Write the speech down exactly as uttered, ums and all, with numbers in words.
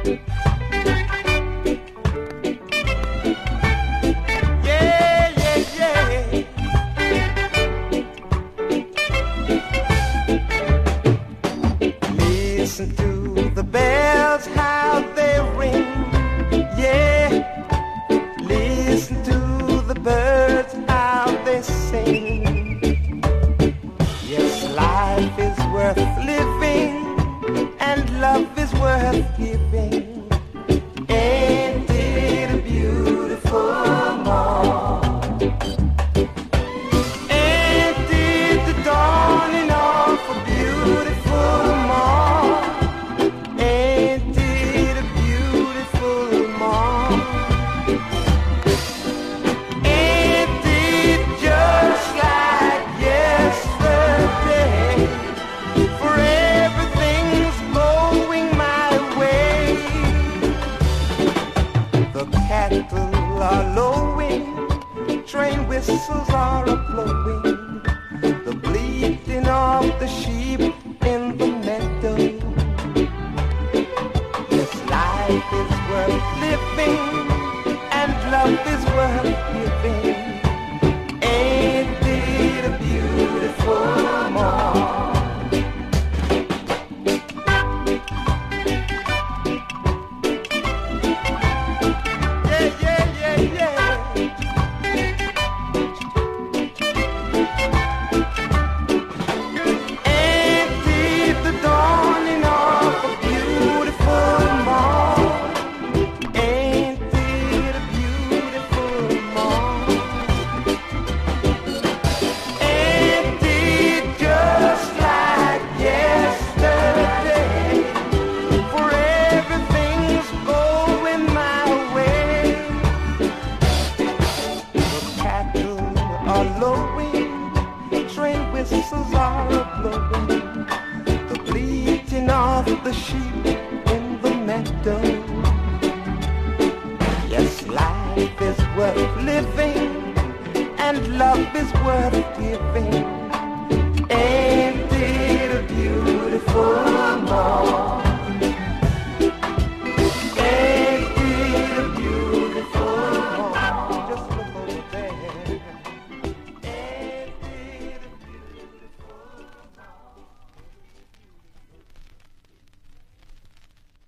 Listen to the bells, how they ring. Yeah, listen to the birds, how they sing. Yes, life is worth living, and love is worth giving. Ain't it a beautiful morn? Ain't it the dawning of a beautiful morn? Ain't it a beautiful morn? Ain't it just like yesterday? For everything's going my way. The cattle are lowing, train whistles are a-blowing, the bleating of the sheep in the meadow. Yes, life is worth living, and love is worth giving. Ain't it a beautiful morn? Yeah, yeah, yeah, yeah. Ain't it the dawning of a beautiful morn? Ain't it a beautiful morn? Ain't it just like yesterday? For everything's going my way. The cattle are lowing, train whistles are a-blowing, the bleating of the sheep in the meadow. Yes, life is worth living, and love is worth giving. Ain't it a beautiful morn?